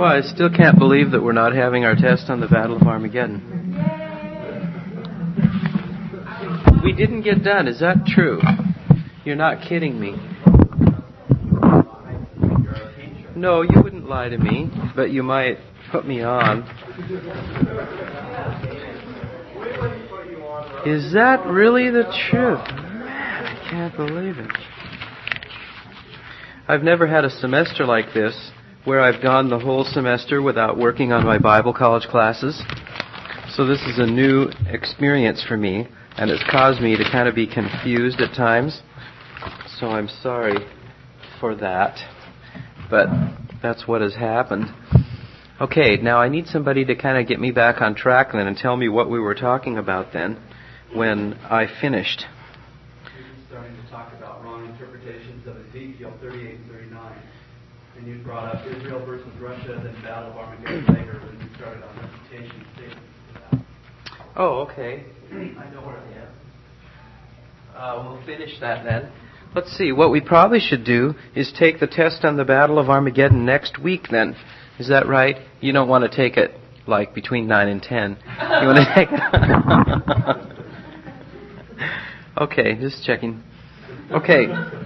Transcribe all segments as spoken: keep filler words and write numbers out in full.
Well, I still can't believe that we're not having our test on the Battle of Armageddon. We didn't get done. Is that true? You're not kidding me. No, you wouldn't lie to me, but you might put me on. Is that really the truth? Man, I can't believe it. I've never had a semester like this where I've gone the whole semester without working on my Bible college classes. So this is a new experience for me, and it's caused me to kind of be confused at times. So I'm sorry for that, but that's what has happened. Okay, now I need somebody to kind of get me back on track then and tell me what we were talking about then when I finished. We're starting to talk about wrong interpretations of Ezekiel thirty-eight and thirty-nine. And you brought up Israel versus Russia, then Battle of Armageddon later when we started on reputation statements for that. Oh, okay. I know where I am. Uh, we'll finish that then. Let's see. What we probably should do is take the test on the Battle of Armageddon next week then. Is that right? You don't want to take it like between nine and ten. You want to take it? Okay, just checking. Okay.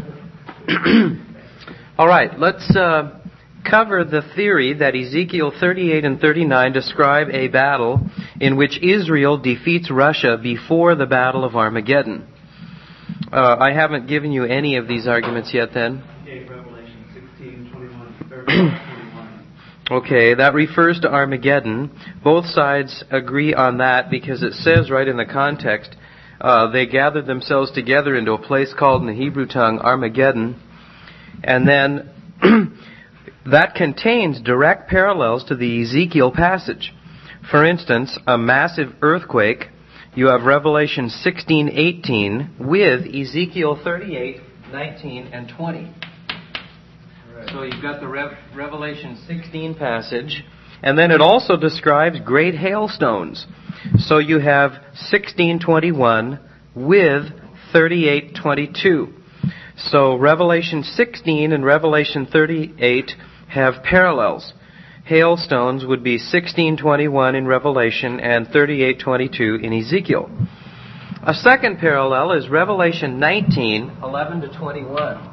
All right, let's uh, cover the theory that Ezekiel thirty-eight and thirty-nine describe a battle in which Israel defeats Russia before the Battle of Armageddon. Uh, I haven't given you any of these arguments yet then. Okay, Revelation sixteen, twenty-one. Okay, that refers to Armageddon. Both sides agree on that because it says right in the context, uh, they gathered themselves together into a place called in the Hebrew tongue Armageddon. And then that contains direct parallels to the Ezekiel passage. For instance, a massive earthquake. You have Revelation sixteen eighteen with Ezekiel thirty-eight nineteen and twenty. Right. So you've got the Re- Revelation sixteen passage, and then it also describes great hailstones. So you have sixteen twenty-one with thirty-eight twenty-two. So Revelation sixteen and Revelation thirty-eight have parallels. Hailstones would be sixteen twenty-one in Revelation and thirty-eight twenty-two in Ezekiel. A second parallel is Revelation nineteen eleven to twenty-one.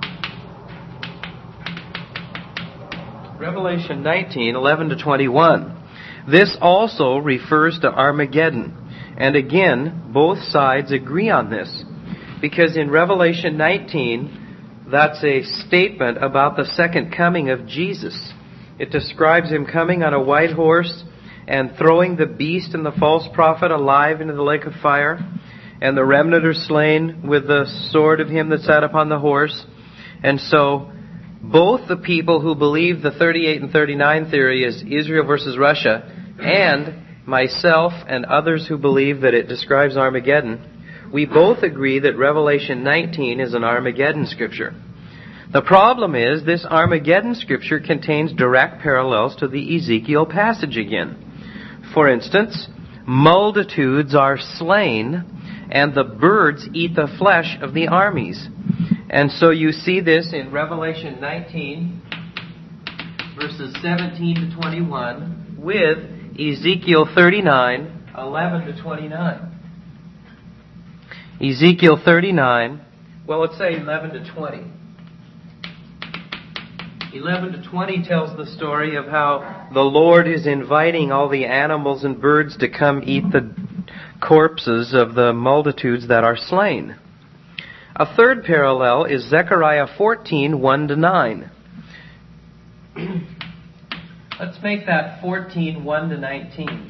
Revelation nineteen eleven to twenty-one. This also refers to Armageddon. And again, both sides agree on this. Because in Revelation nineteen, that's a statement about the second coming of Jesus. It describes him coming on a white horse and throwing the beast and the false prophet alive into the lake of fire. And the remnant are slain with the sword of him that sat upon the horse. And so, both the people who believe the thirty-eight and thirty-nine theory is Israel versus Russia, and myself and others who believe that it describes Armageddon, we both agree that Revelation nineteen is an Armageddon scripture. The problem is this Armageddon scripture contains direct parallels to the Ezekiel passage again. For instance, multitudes are slain and the birds eat the flesh of the armies. And so you see this in Revelation nineteen, verses seventeen to twenty-one, with Ezekiel thirty-nine, eleven to twenty-nine. Ezekiel thirty-nine, well, let's say eleven to twenty. eleven to twenty tells the story of how the Lord is inviting all the animals and birds to come eat the corpses of the multitudes that are slain. A third parallel is Zechariah fourteen, one to nine. Let's make that fourteen, one to nineteen.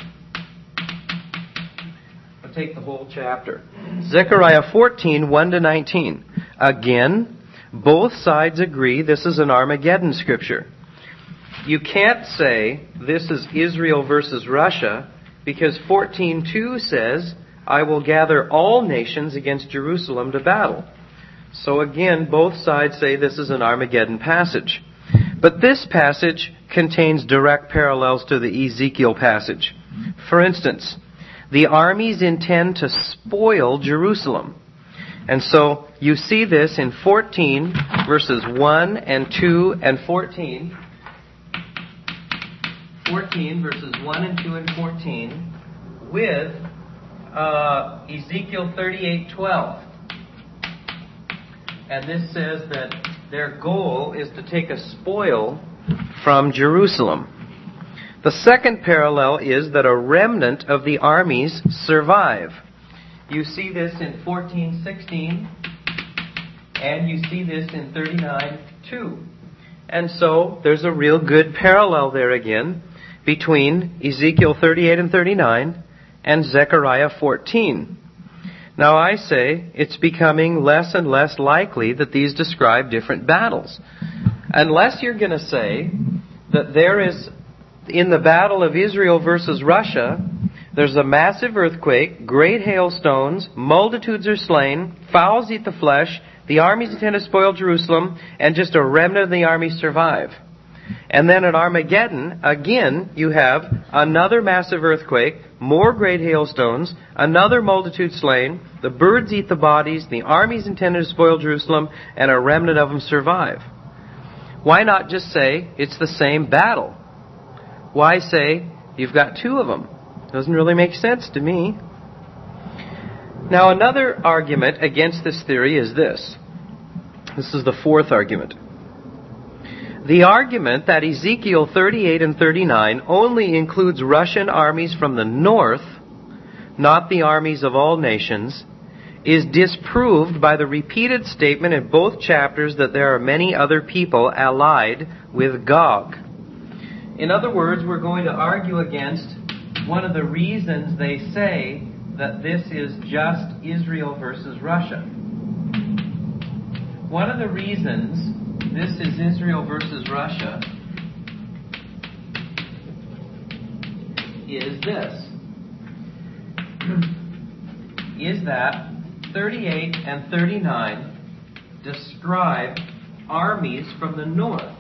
We'll take the whole chapter. Zechariah fourteen, one to nineteen. Again, both sides agree this is an Armageddon scripture. You can't say this is Israel versus Russia because fourteen two says, I will gather all nations against Jerusalem to battle. So again, both sides say this is an Armageddon passage. But this passage contains direct parallels to the Ezekiel passage. For instance, the armies intend to spoil Jerusalem. And so you see this in fourteen, verses one and two and fourteen. fourteen, verses one and two and fourteen, with uh, Ezekiel thirty-eight twelve. And this says that their goal is to take a spoil from Jerusalem. The second parallel is that a remnant of the armies survive. You see this in fourteen sixteen, and you see this in thirty-nine two. And so there's a real good parallel there again between Ezekiel thirty-eight and thirty-nine and Zechariah fourteen. Now I say it's becoming less and less likely that these describe different battles. Unless you're going to say that there is, in the battle of Israel versus Russia, there's a massive earthquake, great hailstones, multitudes are slain, fowls eat the flesh, the armies intend to spoil Jerusalem, and just a remnant of the army survive. And then at Armageddon, again, you have another massive earthquake, more great hailstones, another multitude slain, the birds eat the bodies, the armies intended to spoil Jerusalem, and a remnant of them survive. Why not just say it's the same battle? Why say you've got two of them? Doesn't really make sense to me. Now, another argument against this theory is this. This is the fourth argument. The argument that Ezekiel thirty-eight and thirty-nine only includes Russian armies from the north, not the armies of all nations, is disproved by the repeated statement in both chapters that there are many other people allied with Gog. In other words, we're going to argue against one of the reasons they say that this is just Israel versus Russia. One of the reasons this is Israel versus Russia is this. Is that thirty-eight and thirty-nine describe armies from the north.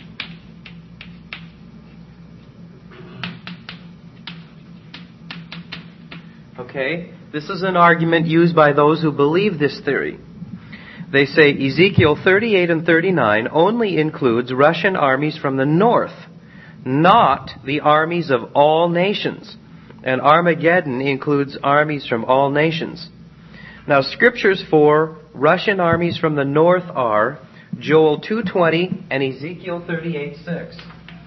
Okay? This is an argument used by those who believe this theory. They say Ezekiel thirty-eight and thirty-nine only includes Russian armies from the north, not the armies of all nations. And Armageddon includes armies from all nations. Now, scriptures for Russian armies from the north are Joel two twenty and Ezekiel thirty-eight six.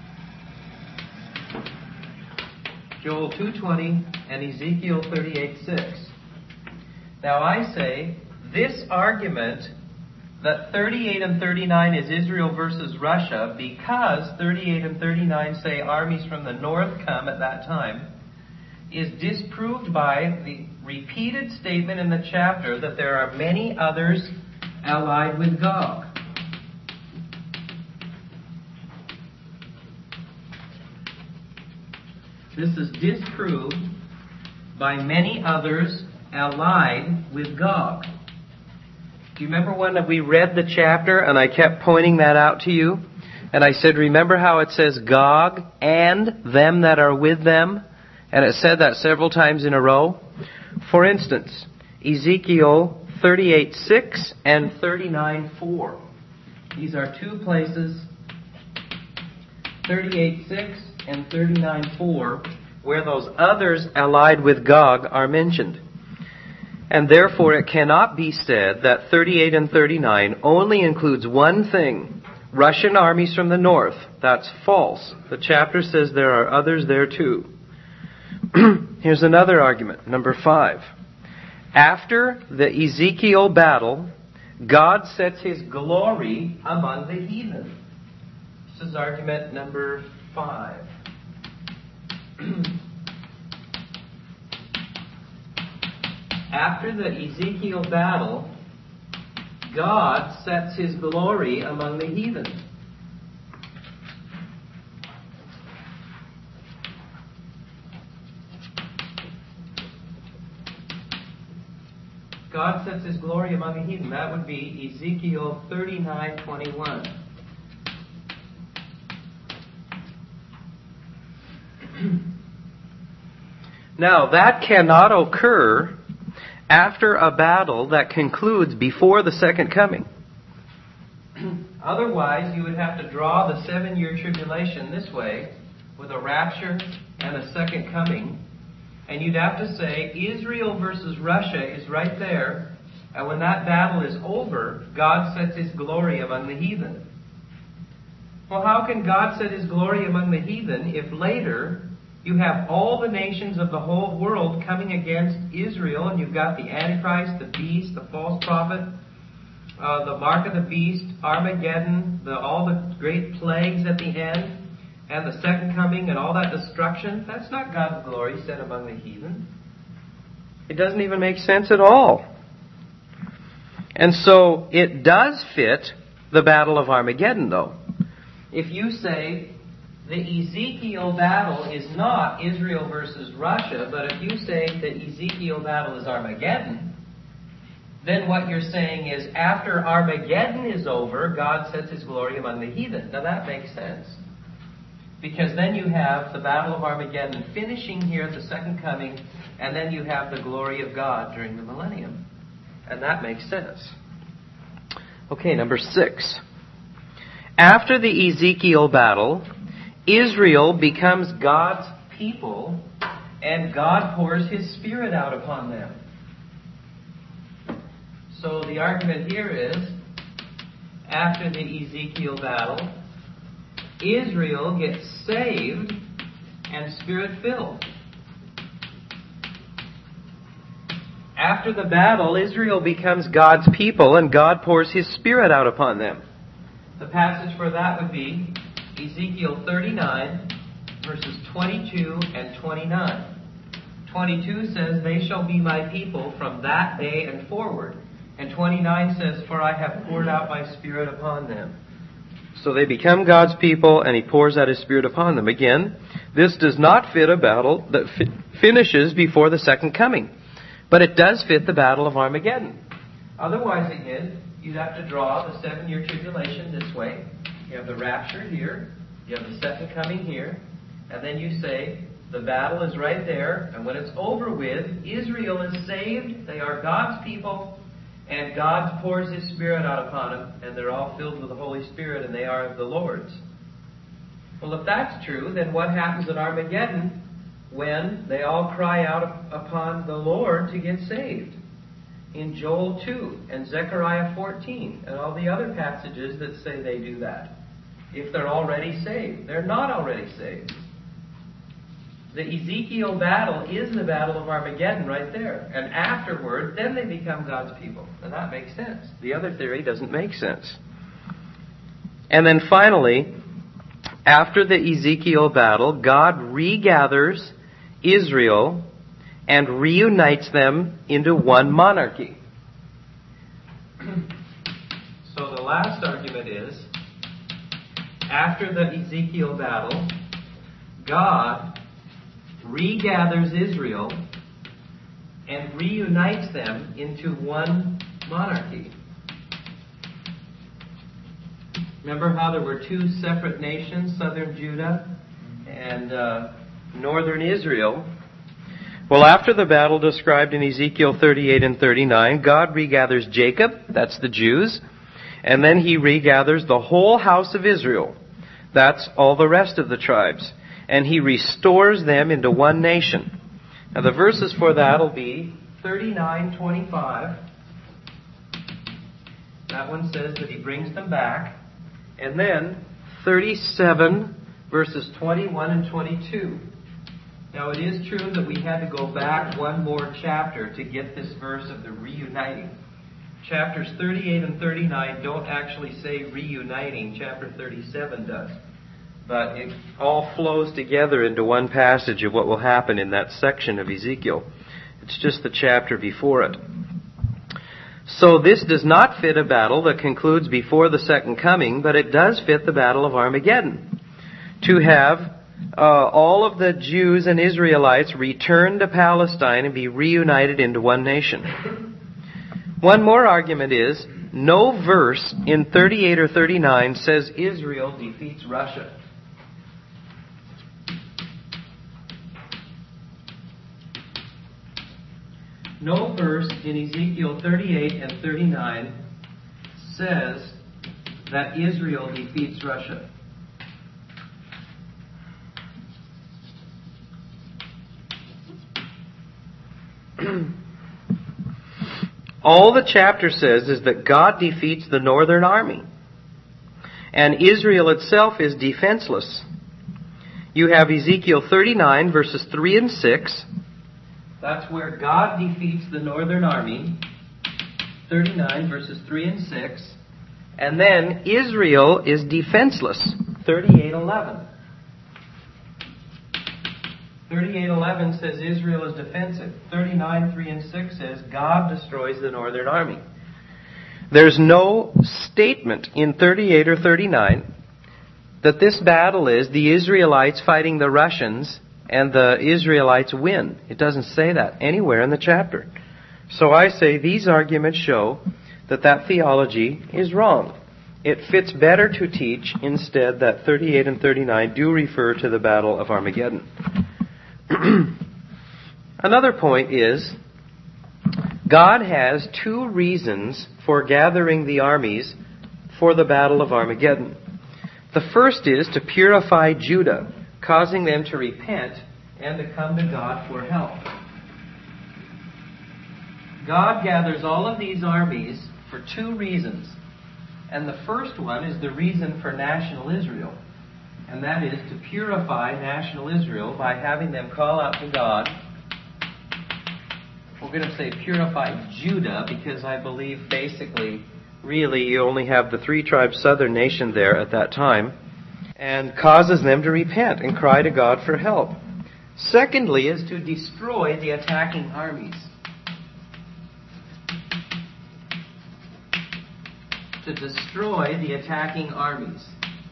Joel two twenty and Ezekiel thirty-eight six. Now, I say this argument that thirty-eight and thirty-nine is Israel versus Russia because thirty-eight and thirty-nine say armies from the north come at that time is disproved by the repeated statement in the chapter that there are many others allied with Gog. This is disproved by many others allied with Gog. Do you remember when we read the chapter and I kept pointing that out to you? And I said, remember how it says Gog and them that are with them? And it said that several times in a row. For instance, Ezekiel thirty-eight six and thirty-nine four. These are two places, thirty-eight six and thirty-nine four, where those others allied with Gog are mentioned. And therefore it cannot be said that thirty-eight and thirty-nine only includes one thing, Russian armies from the north. That's false. The chapter says there are others there too. Here's another argument, number five. After the Ezekiel battle, God sets His glory among the heathen. This is argument number five. After the Ezekiel battle, God sets His glory among the heathen. God sets His glory among the heathen. That would be Ezekiel thirty-nine twenty-one. Now, that cannot occur after a battle that concludes before the second coming. Otherwise, you would have to draw the seven-year tribulation this way, with a rapture and a second coming. And you'd have to say Israel versus Russia is right there. And when that battle is over, God sets His glory among the heathen. Well, how can God set His glory among the heathen if later you have all the nations of the whole world coming against Israel, and you've got the Antichrist, the beast, the false prophet, uh, the mark of the beast, Armageddon, the, all the great plagues at the end, and the second coming and all that destruction? That's not God's glory set among the heathen. It doesn't even make sense at all. And so it does fit the Battle of Armageddon, though. If you say the Ezekiel battle is not Israel versus Russia, but if you say the Ezekiel battle is Armageddon, then what you're saying is after Armageddon is over, God sets His glory among the heathen. Now that makes sense. Because then you have the Battle of Armageddon finishing here at the second coming, and then you have the glory of God during the millennium. And that makes sense. Okay, number six. After the Ezekiel battle, Israel becomes God's people, and God pours His Spirit out upon them. So the argument here is, after the Ezekiel battle, Israel gets saved and Spirit-filled. After the battle, Israel becomes God's people, and God pours His Spirit out upon them. The passage for that would be Ezekiel thirty-nine, verses twenty-two and twenty-nine. twenty-two says, "They shall be my people from that day and forward." And twenty-nine says, "For I have poured out my Spirit upon them." So they become God's people, and He pours out His Spirit upon them. Again, this does not fit a battle that fi- finishes before the second coming. But it does fit the Battle of Armageddon. Otherwise, again, you'd have to draw the seven-year tribulation this way. You have the rapture here. You have the second coming here. And then you say, the battle is right there. And when it's over with, Israel is saved. They are God's people. And God pours His Spirit out upon them. And they're all filled with the Holy Spirit. And they are the Lord's. Well, if that's true, then what happens at Armageddon when they all cry out upon the Lord to get saved? In Joel two and Zechariah fourteen and all the other passages that say they do that. If they're already saved. They're not already saved. The Ezekiel battle is the Battle of Armageddon right there. And afterward, then they become God's people. And that makes sense. The other theory doesn't make sense. And then finally, after the Ezekiel battle, God regathers Israel and reunites them into one monarchy. So the last argument is, after the Ezekiel battle, God regathers Israel and reunites them into one monarchy. Remember how there were two separate nations, southern Judah and uh, northern Israel? Well, after the battle described in Ezekiel thirty-eight and thirty-nine, God regathers Jacob, that's the Jews, and then He regathers the whole house of Israel. That's all the rest of the tribes. And He restores them into one nation. Now the verses for that will be thirty-nine twenty-five. That one says that He brings them back. And then thirty-seven verses twenty-one and twenty-two. Now it is true that we had to go back one more chapter to get this verse of the reuniting. Chapters thirty-eight and thirty-nine don't actually say reuniting. Chapter thirty-seven does. But it all flows together into one passage of what will happen in that section of Ezekiel. It's just the chapter before it. So this does not fit a battle that concludes before the second coming, but it does fit the Battle of Armageddon. To have uh, all of the Jews and Israelites return to Palestine and be reunited into one nation. One more argument is, no verse in thirty-eight or thirty-nine says Israel defeats Russia. No verse in Ezekiel thirty-eight and thirty-nine says that Israel defeats Russia. all the chapter says is that God defeats the northern army. And Israel itself is defenseless. You have Ezekiel thirty-nine, verses three and six. That's where God defeats the northern army. thirty-nine, verses three and six. And then Israel is defenseless. thirty-eight eleven. thirty-eight eleven says Israel is defensive. thirty-nine, three and six says God destroys the northern army. There's no statement in thirty-eight or thirty-nine that this battle is the Israelites fighting the Russians and the Israelites win. It doesn't say that anywhere in the chapter. So I say these arguments show that that theology is wrong. It fits better to teach instead that thirty-eight and thirty-nine do refer to the Battle of Armageddon. Another point is, God has two reasons for gathering the armies for the Battle of Armageddon. The first is to purify Judah, causing them to repent and to come to God for help. God gathers all of these armies for two reasons. And the first one is the reason for national Israel. And that is to purify national Israel by having them call out to God. We're going to say purify Judah because I believe basically, really, you only have the three tribes southern nation there at that time. And causes them to repent and cry to God for help. Secondly is to destroy the attacking armies. To destroy the attacking armies.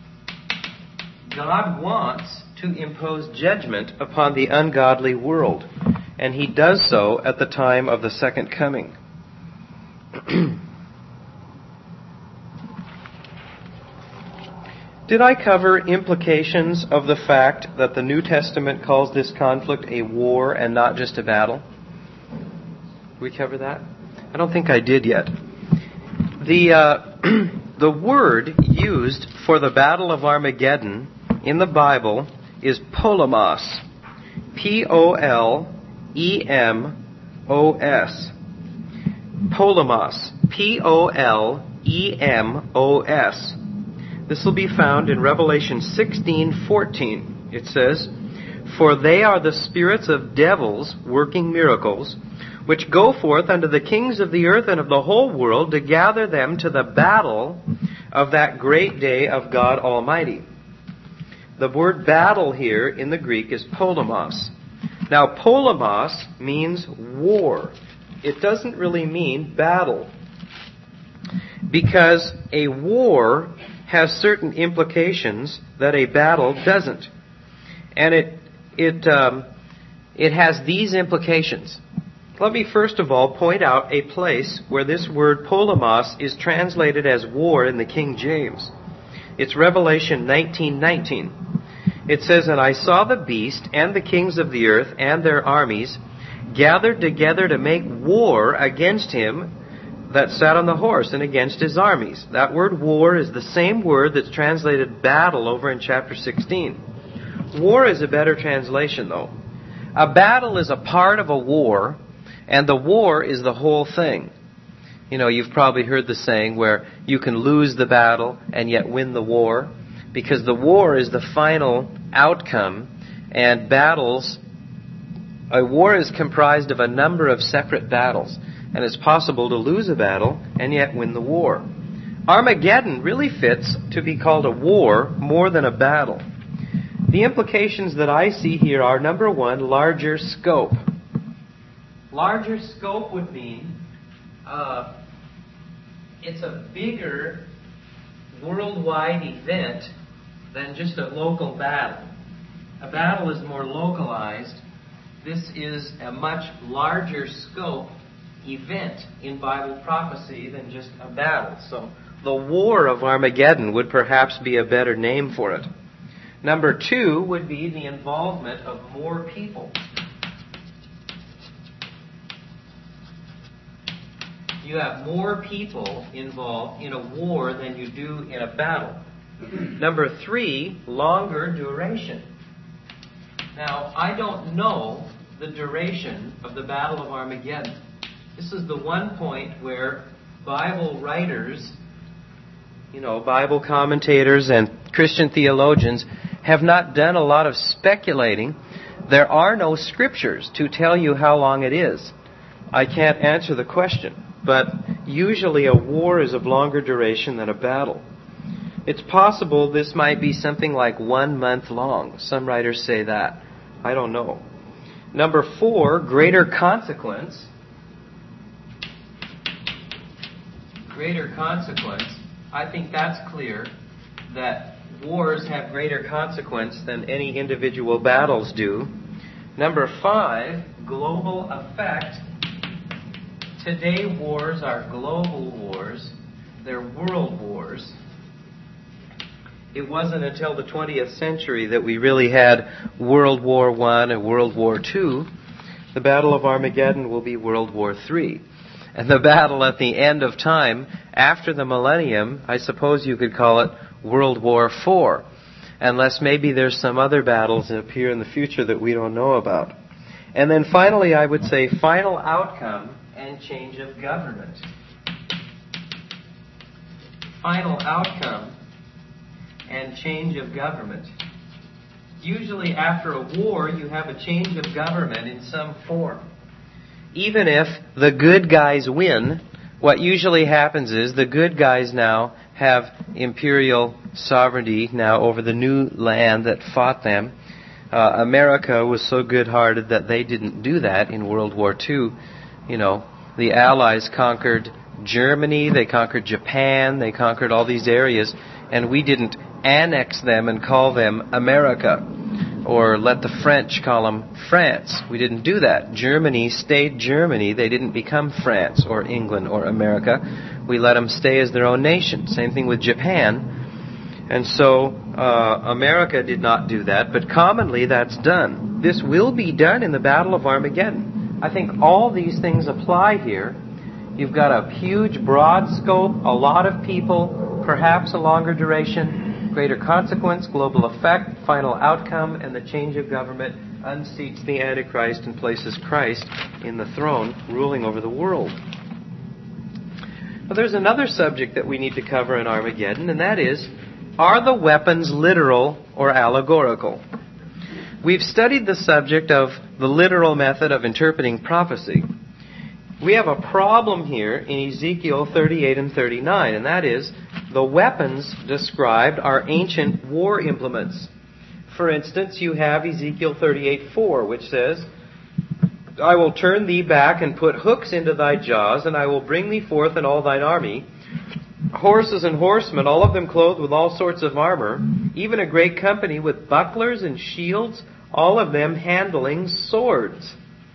God wants to impose judgment upon the ungodly world, and He does so at the time of the second coming. Did I cover implications of the fact that the New Testament calls this conflict a war and not just a battle? Did we cover that? I don't think I did yet. The uh, the word used for the Battle of Armageddon in the Bible is polemos. P O L E M O S. Polemos. P O L E M O S. This will be found in Revelation sixteen fourteen. It says, "For they are the spirits of devils working miracles, which go forth unto the kings of the earth and of the whole world to gather them to the battle of that great day of God Almighty." The word battle here in the Greek is polemos. Now, polemos means war. It doesn't really mean battle. Because a war has certain implications that a battle doesn't. And it it um, it has these implications. Let me first of all point out a place where this word polemos is translated as war in the King James. It's Revelation nineteen nineteen. It says, "And I saw the beast and the kings of the earth and their armies gathered together to make war against him that sat on the horse and against his armies." That word war is the same word that's translated battle over in chapter sixteen. War is a better translation, though. A battle is a part of a war, and the war is the whole thing. You know, you've probably heard the saying where you can lose the battle and yet win the war, because the war is the final outcome, and battles, a war is comprised of a number of separate battles, and it's possible to lose a battle and yet win the war. Armageddon really fits to be called a war more than a battle. The implications that I see here are, number one, larger scope. Larger scope would mean uh, it's a bigger worldwide event than just a local battle. A battle is more localized. This is a much larger scope event in Bible prophecy than just a battle. So the War of Armageddon would perhaps be a better name for it. Number two would be the involvement of more people. You have more people involved in a war than you do in a battle. Number three, longer duration. Now, I don't know the duration of the Battle of Armageddon. This is the one point where Bible writers, you know, Bible commentators and Christian theologians have not done a lot of speculating. There are no scriptures to tell you how long it is. I can't answer the question, but usually a war is of longer duration than a battle. It's possible this might be something like one month long. Some writers say that. I don't know. Number four, greater consequence. Greater consequence. I think that's clear that wars have greater consequence than any individual battles do. Number five, global effect. Today wars are global wars. They're world wars. It wasn't until the twentieth century that we really had World War One and World War Two. The Battle of Armageddon will be World War Three. And the battle at the end of time, after the millennium, I suppose you could call it World War Four. Unless maybe there's some other battles that appear in the future that we don't know about. And then finally, I would say final outcome and change of government. Final outcome and change of government. Usually after a war, you have a change of government in some form. Even if the good guys win, what usually happens is the good guys now have imperial sovereignty now over the new land that fought them. Uh, America was so good-hearted that they didn't do that in World War Two. You know, the Allies conquered Germany, they conquered Japan, they conquered all these areas, and we didn't annex them and call them America, or let the French call them France. We didn't do that. Germany stayed Germany. They didn't become France or England or America. We let them stay as their own nation. Same thing with Japan. And so uh, America did not do that, but commonly that's done. This will be done in the Battle of Armageddon. I think all these things apply here. You've got a huge, broad scope, a lot of people, perhaps a longer duration, greater consequence, global effect, final outcome, and the change of government unseats the Antichrist and places Christ in the throne, ruling over the world. But there's another subject that we need to cover in Armageddon, and that is, are the weapons literal or allegorical? We've studied the subject of the literal method of interpreting prophecy. We have a problem here in Ezekiel thirty-eight and thirty-nine, and that is, the weapons described are ancient war implements. For instance, you have Ezekiel thirty-eight four, which says, I will turn thee back and put hooks into thy jaws, and I will bring thee forth in all thine army, horses and horsemen, all of them clothed with all sorts of armor, even a great company with bucklers and shields, all of them handling swords.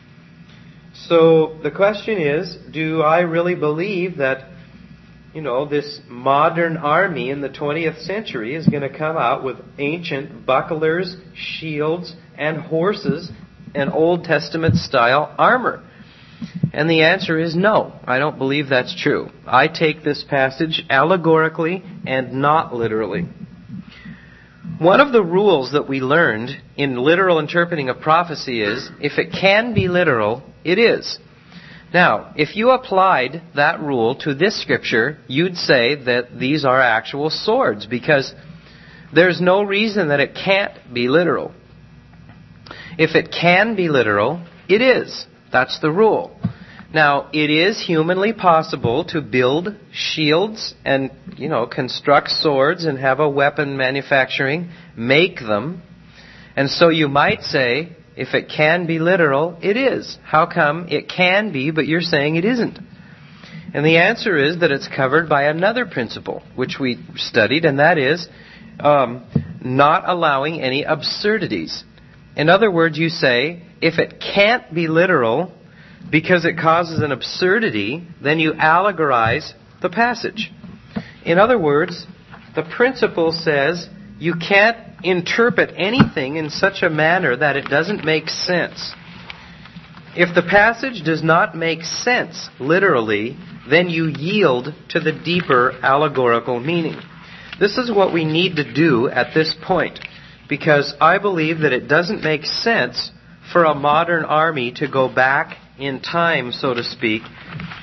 So the question is, do I really believe that, you know, this modern army in the twentieth century is going to come out with ancient bucklers, shields, and horses and Old Testament style armor? And the answer is no. I don't believe that's true. I take this passage allegorically and not literally. One of the rules that we learned in literal interpreting of prophecy is, if it can be literal, it is. Now, if you applied that rule to this scripture, you'd say that these are actual swords, because there's no reason that it can't be literal. If it can be literal, it is. That's the rule. Now, it is humanly possible to build shields and, you know, construct swords and have a weapon manufacturing, make them. And so you might say, if it can be literal, it is. How come it can be, but you're saying it isn't? And the answer is that it's covered by another principle, which we studied, and that is um, not allowing any absurdities. In other words, you say, if it can't be literal because it causes an absurdity, then you allegorize the passage. In other words, the principle says you can't interpret anything in such a manner that it doesn't make sense. If the passage does not make sense literally, then you yield to the deeper allegorical meaning. This is what we need to do at this point, because I believe that it doesn't make sense for a modern army to go back in time, so to speak,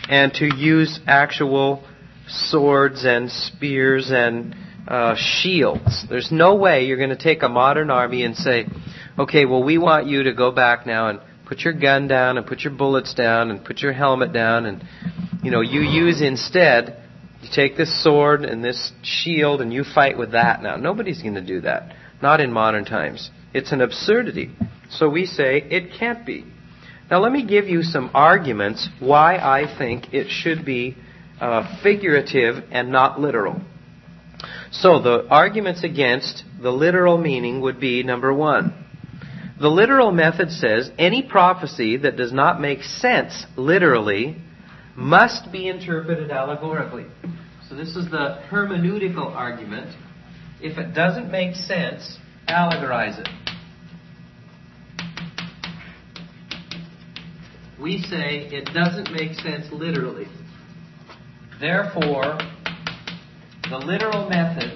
and to use actual swords and spears and uh, shields. There's no way you're going to take a modern army and say, okay, well, we want you to go back now and put your gun down and put your bullets down and put your helmet down, and, you know, you use instead, you take this sword and this shield and you fight with that now. Nobody's going to do that. Not in modern times. It's an absurdity. So we say it can't be. Now let me give you some arguments why I think it should be uh, figurative and not literal. So the arguments against the literal meaning would be, number one, the literal method says any prophecy that does not make sense literally must be interpreted allegorically. So this is the hermeneutical argument. If it doesn't make sense, allegorize it. We say it doesn't make sense literally. Therefore, the literal method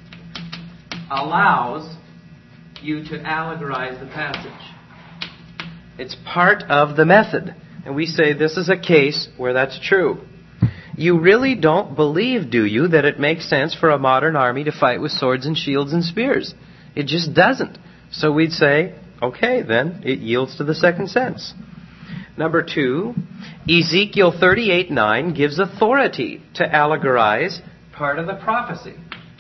allows you to allegorize the passage. It's part of the method. And we say this is a case where that's true. You really don't believe, do you, that it makes sense for a modern army to fight with swords and shields and spears? It just doesn't. So we'd say, okay, then it yields to the second sense. Number two, Ezekiel thirty-eight nine gives authority to allegorize part of the prophecy.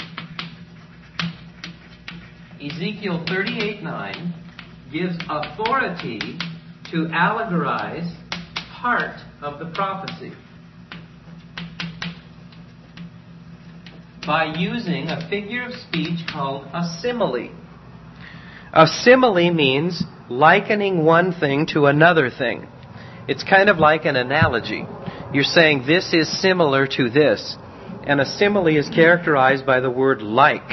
Ezekiel thirty-eight nine gives authority to allegorize part of the prophecy by using a figure of speech called a simile. A simile means likening one thing to another thing. It's kind of like an analogy. You're saying this is similar to this. And a simile is characterized by the word like.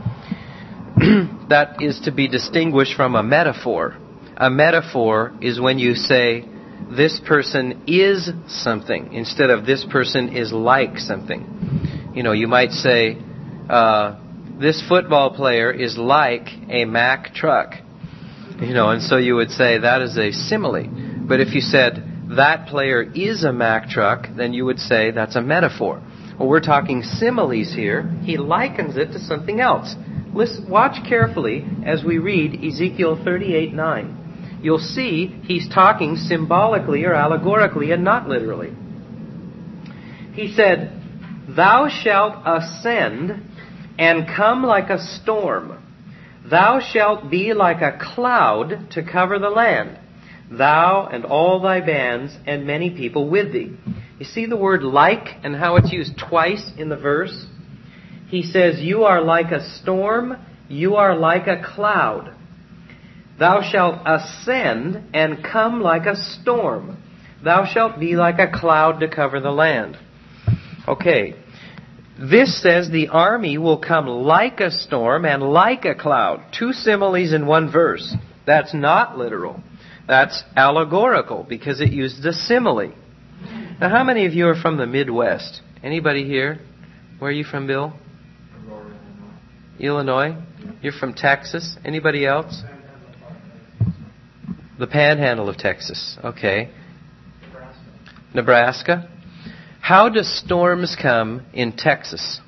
That is to be distinguished from a metaphor. A metaphor is when you say, this person is something, instead of this person is like something. You know, you might say, uh, this football player is like a Mack truck. You know, and so you would say that is a simile. But if you said, that player is a Mack truck, then you would say that's a metaphor. Well, we're talking similes here. He likens it to something else. Listen, watch carefully as we read Ezekiel thirty-eight nine. You'll see he's talking symbolically or allegorically and not literally. He said, thou shalt ascend and come like a storm. Thou shalt be like a cloud to cover the land, thou and all thy bands and many people with thee. You see the word like and how it's used twice in the verse? He says, you are like a storm, you are like a cloud. Thou shalt ascend and come like a storm. Thou shalt be like a cloud to cover the land. Okay. This says the army will come like a storm and like a cloud. Two similes in one verse. That's not literal. That's allegorical because it used a simile. Now, how many of you are from the Midwest? Anybody here? Where are you from, Bill? Illinois? You're from Texas? Anybody else? The Panhandle of Texas. Okay. Nebraska. Nebraska? How do storms come in Texas?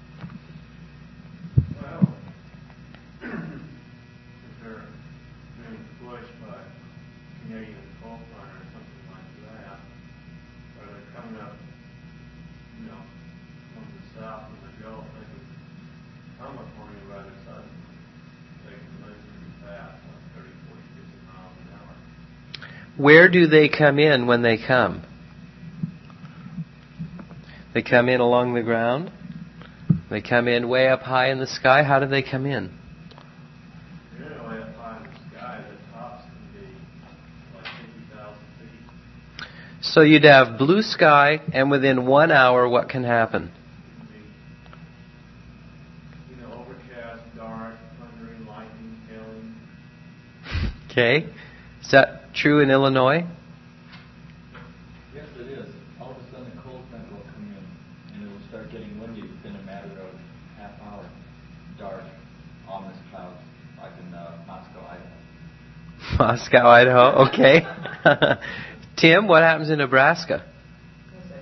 Well, if they're being pushed by Canadian coal plant or something like that, or they're coming up, you know, from the south and the Gulf, they could come upon you rather sudden. They can move really fast, like thirty, forty, fifty miles an hour. Where do they come in when they come? They come in along the ground. They come in way up high in the sky. How do they come in? Yeah, way up high in the sky, the tops can be like fifty thousand feet. So you'd have blue sky, and within one hour, what can happen? It can be, you know, overcast, dark, thundering, lightning, hailing. Okay. Is that true in Illinois? Yes, it is. All of a sudden, a cold front will come in, and it will start getting windy within a matter of half hour. Dark, ominous clouds, like in uh, Moscow, Idaho. Moscow, Idaho. Okay. Tim, what happens in Nebraska? Because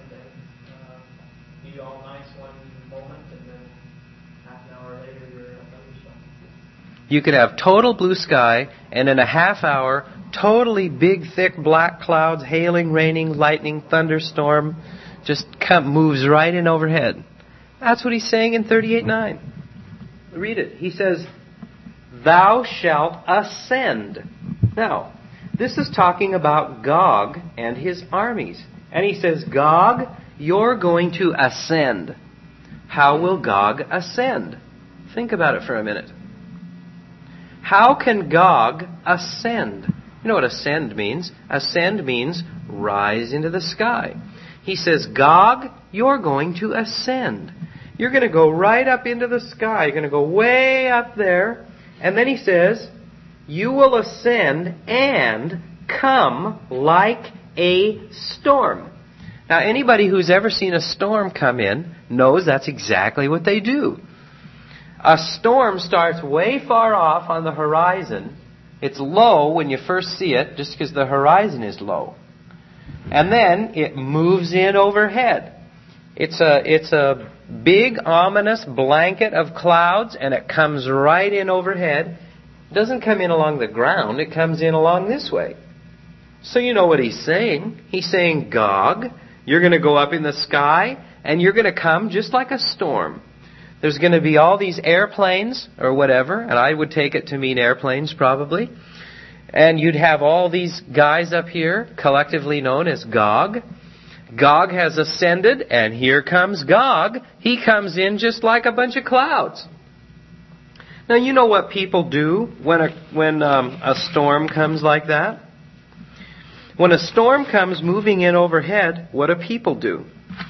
You could have total blue sky, and in a half hour, totally big, thick, black clouds, hailing, raining, lightning, thunderstorm, just come, moves right in overhead. That's what he's saying in thirty-eight nine. Read it. He says, "Thou shalt ascend." Now, this is talking about Gog and his armies. And he says, Gog, you're going to ascend. How will Gog ascend? Think about it for a minute. How can Gog ascend? You know what ascend means? Ascend means rise into the sky. He says, Gog, you're going to ascend. You're going to go right up into the sky. You're going to go way up there. And then he says, you will ascend and come like a storm. Now, anybody who's ever seen a storm come in knows that's exactly what they do. A storm starts way far off on the horizon. It's low when you first see it, just because the horizon is low. And then it moves in overhead. It's a, it's a big, ominous blanket of clouds, and it comes right in overhead. It doesn't come in along the ground. It comes in along this way. So you know what he's saying. He's saying, Gog, you're going to go up in the sky, and you're going to come just like a storm. There's going to be all these airplanes or whatever, and I would take it to mean airplanes probably. And you'd have all these guys up here, collectively known as Gog. Gog has ascended, and here comes Gog. He comes in just like a bunch of clouds. Now, you know what people do when a, when um, a storm comes like that? When a storm comes moving in overhead, what do people do?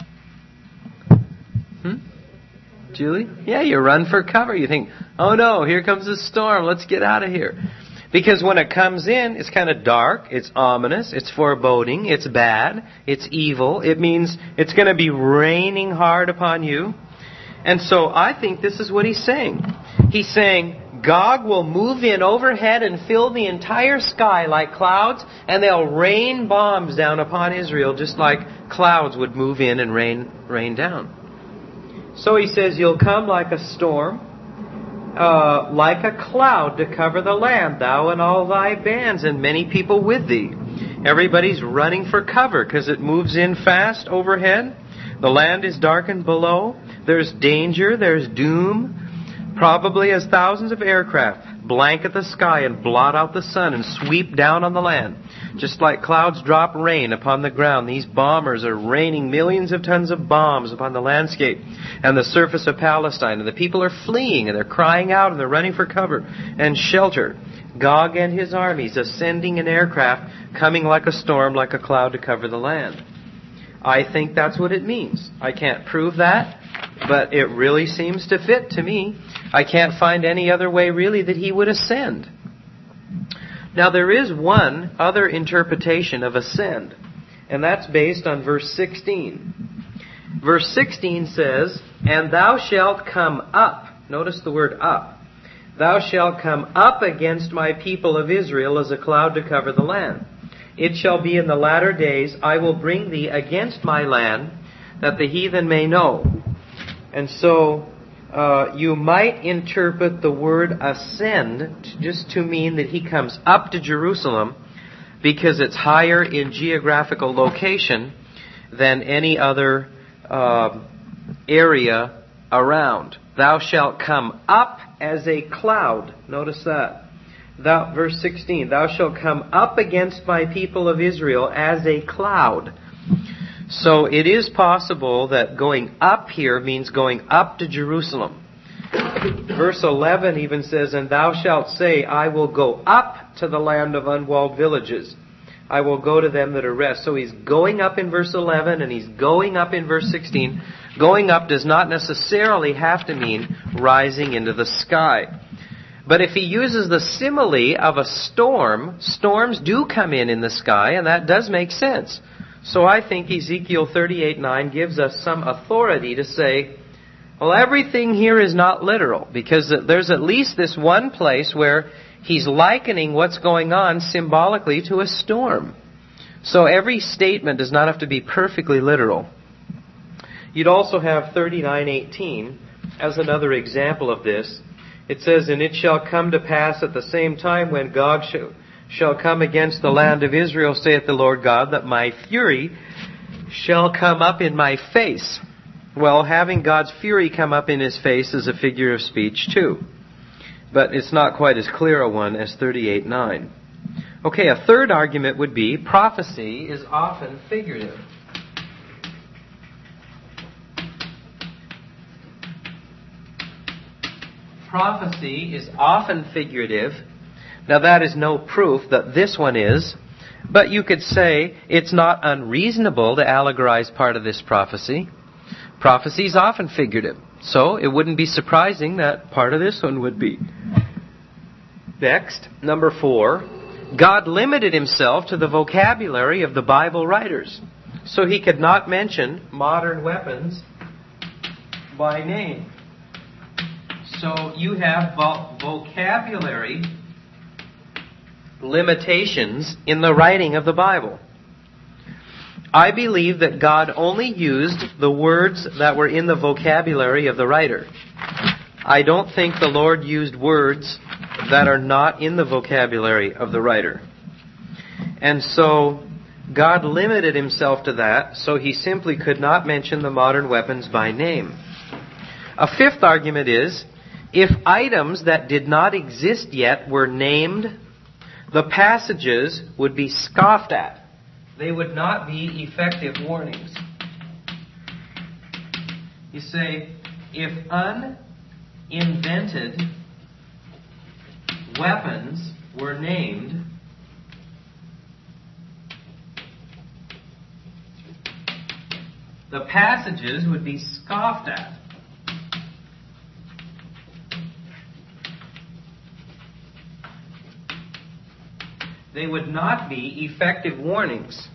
Hmm? Julie? Yeah, you run for cover. You think, oh no, here comes a storm. Let's get out of here. Because when it comes in, it's kind of dark, it's ominous, it's foreboding, it's bad, it's evil. It means it's going to be raining hard upon you. And so I think this is what he's saying. He's saying, Gog will move in overhead and fill the entire sky like clouds, and they'll rain bombs down upon Israel just like clouds would move in and rain rain down. So he says, you'll come like a storm, uh, like a cloud to cover the land, thou and all thy bands, and many people with thee. Everybody's running for cover because it moves in fast overhead. The land is darkened below. There's danger. There's doom. Probably as thousands of aircraft blanket the sky and blot out the sun and sweep down on the land. Just like clouds drop rain upon the ground, these bombers are raining millions of tons of bombs upon the landscape and the surface of Palestine. And the people are fleeing and they're crying out and they're running for cover and shelter. Gog and his armies ascending in aircraft, coming like a storm, like a cloud to cover the land. I think that's what it means. I can't prove that, but it really seems to fit to me. I can't find any other way really that he would ascend. Now there is one other interpretation of ascend, and that's based on verse sixteen. Verse sixteen says, and thou shalt come up. Notice the word up. Thou shalt come up against my people of Israel as a cloud to cover the land. It shall be in the latter days, I will bring thee against my land, that the heathen may know. And so, uh, you might interpret the word ascend just to mean that he comes up to Jerusalem because it's higher in geographical location than any other uh, area around. Thou shalt come up as a cloud. Notice that. Thou, verse sixteen, thou shalt come up against my people of Israel as a cloud. So it is possible that going up here means going up to Jerusalem. Verse eleven even says, and thou shalt say, I will go up to the land of unwalled villages. I will go to them that are rest. So he's going up in verse eleven and he's going up in verse sixteen. Going up does not necessarily have to mean rising into the sky. But if he uses the simile of a storm, storms do come in in the sky, and that does make sense. So I think Ezekiel thirty-eight nine gives us some authority to say, well, everything here is not literal, because there's at least this one place where he's likening what's going on symbolically to a storm. So every statement does not have to be perfectly literal. You'd also have thirty-nine eighteen as another example of this. It says, "And it shall come to pass at the same time when Gog shall, shall come against the land of Israel, saith the Lord God, that my fury shall come up in my face." Well, having God's fury come up in his face is a figure of speech too. But it's not quite as clear a one as thirty-eight nine. Okay, a third argument would be prophecy is often figurative. Prophecy is often figurative. Now that is no proof that this one is, but you could say it's not unreasonable to allegorize part of this prophecy. Prophecy is often figurative, so it wouldn't be surprising that part of this one would be. Next, number four, God limited himself to the vocabulary of the Bible writers, so he could not mention modern weapons by name. So you have vo- vocabulary limitations in the writing of the Bible. I believe that God only used the words that were in the vocabulary of the writer. I don't think the Lord used words that are not in the vocabulary of the writer. And so God limited himself to that, so he simply could not mention the modern weapons by name. A fifth argument is, if items that did not exist yet were named, the passages would be scoffed at. They would not be effective warnings. You say, if uninvented weapons were named, the passages would be scoffed at. They would not be effective warnings.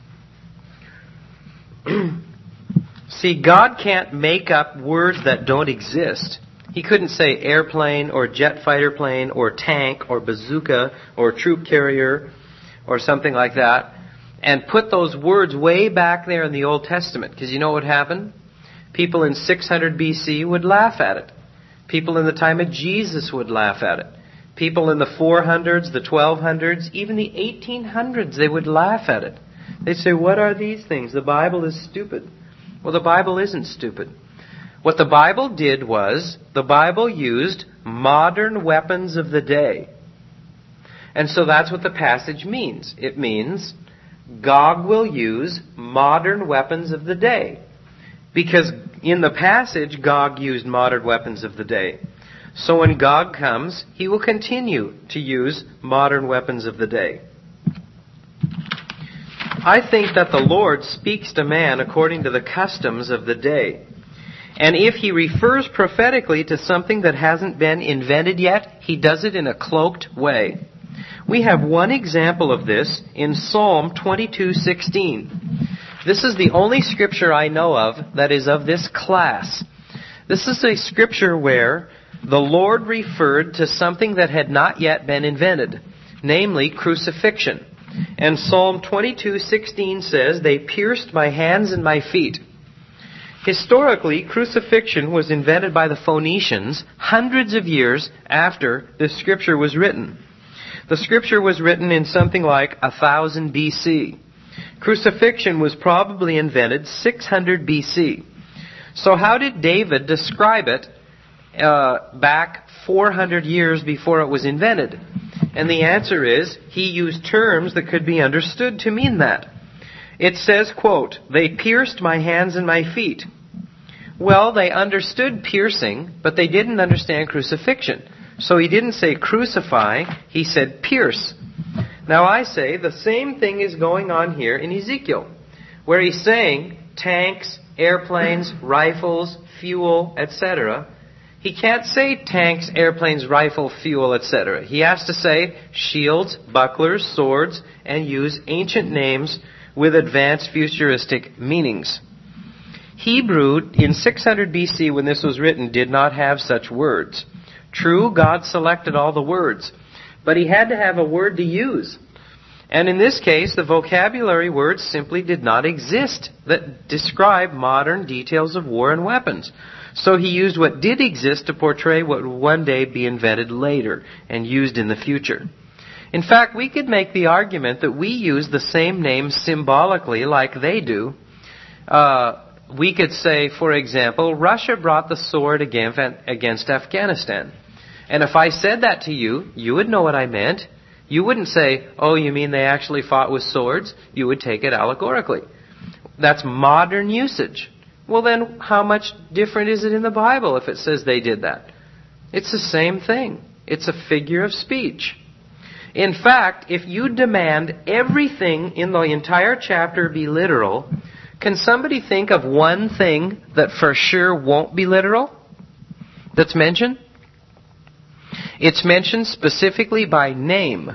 See, God can't make up words that don't exist. He couldn't say airplane or jet fighter plane or tank or bazooka or troop carrier or something like that and put those words way back there in the Old Testament. Because you know what happened? People in six hundred B C would laugh at it. People in the time of Jesus would laugh at it. People in the four hundreds, the twelve hundreds, even the eighteen hundreds, they would laugh at it. They'd say, what are these things? The Bible is stupid. Well, the Bible isn't stupid. What the Bible did was, the Bible used modern weapons of the day. And so that's what the passage means. It means Gog will use modern weapons of the day. Because in the passage, Gog used modern weapons of the day. So when Gog comes, he will continue to use modern weapons of the day. I think that the Lord speaks to man according to the customs of the day. And if he refers prophetically to something that hasn't been invented yet, he does it in a cloaked way. We have one example of this in Psalm twenty-two sixteen. This is the only scripture I know of that is of this class. This is a scripture where the Lord referred to something that had not yet been invented, namely crucifixion. And Psalm twenty-two sixteen says, "They pierced my hands and my feet." Historically, crucifixion was invented by the Phoenicians hundreds of years after this scripture was written. The scripture was written in something like one thousand B C. Crucifixion was probably invented six hundred B C. So how did David describe it uh, back four hundred years before it was invented? And the answer is, he used terms that could be understood to mean that. It says, quote, "They pierced my hands and my feet." Well, they understood piercing, but they didn't understand crucifixion. So he didn't say crucify, he said pierce. Now I say the same thing is going on here in Ezekiel, where he's saying tanks, airplanes, rifles, fuel, et cetera. He can't say tanks, airplanes, rifle, fuel, et cetera. He has to say shields, bucklers, swords, and use ancient names with advanced futuristic meanings. Hebrew in six hundred B C, when this was written, did not have such words. True, God selected all the words, but he had to have a word to use. And in this case, the vocabulary words simply did not exist that describe modern details of war and weapons. So he used what did exist to portray what would one day be invented later and used in the future. In fact, we could make the argument that we use the same names symbolically like they do. Uh, we could say, for example, Russia brought the sword against Afghanistan. And if I said that to you, you would know what I meant. You wouldn't say, oh, you mean they actually fought with swords? You would take it allegorically. That's modern usage. Well, then how much different is it in the Bible if it says they did that? It's the same thing. It's a figure of speech. In fact, if you demand everything in the entire chapter be literal, can somebody think of one thing that for sure won't be literal that's mentioned? It's mentioned specifically by name.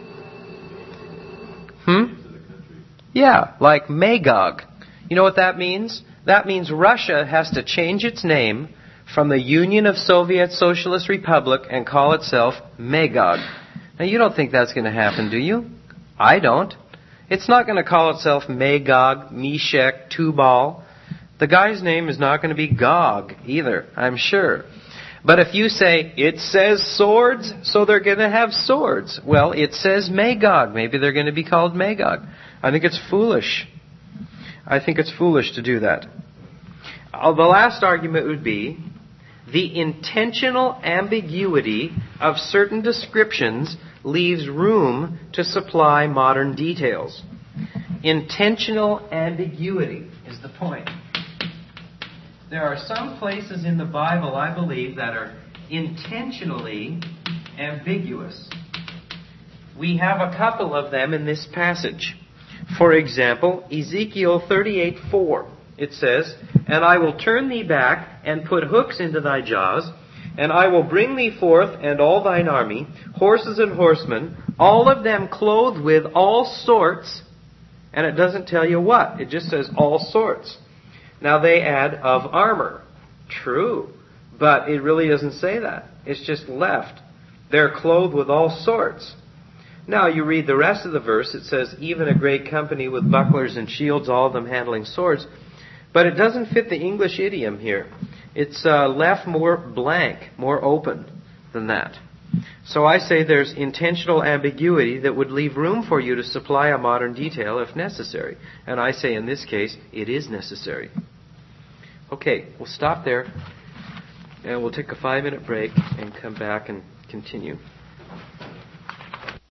Hmm? Yeah, like Magog. You know what that means? That means Russia has to change its name from the Union of Soviet Socialist Republic and call itself Magog. Now, you don't think that's going to happen, do you? I don't. It's not going to call itself Magog, Meshech, Tubal. The guy's name is not going to be Gog either, I'm sure. But if you say, it says swords, so they're going to have swords. Well, it says Magog. Maybe they're going to be called Magog. I think it's foolish. I think it's foolish to do that. Uh, the last argument would be the intentional ambiguity of certain descriptions leaves room to supply modern details. Intentional ambiguity is the point. There are some places in the Bible, I believe, that are intentionally ambiguous. We have a couple of them in this passage. For example, Ezekiel thirty-eight four. It says, and I will turn thee back and put hooks into thy jaws, and I will bring thee forth and all thine army, horses and horsemen, all of them clothed with all sorts. And it doesn't tell you what. It just says all sorts. Now they add of armor. True. But it really doesn't say that. It's just left. They're clothed with all sorts. Now you read the rest of the verse. It says, even a great company with bucklers and shields, all of them handling swords. But it doesn't fit the English idiom here. It's uh, left more blank, more open than that. So I say there's intentional ambiguity that would leave room for you to supply a modern detail if necessary. And I say in this case, it is necessary. Okay, we'll stop there. And we'll take a five-minute break and come back and continue.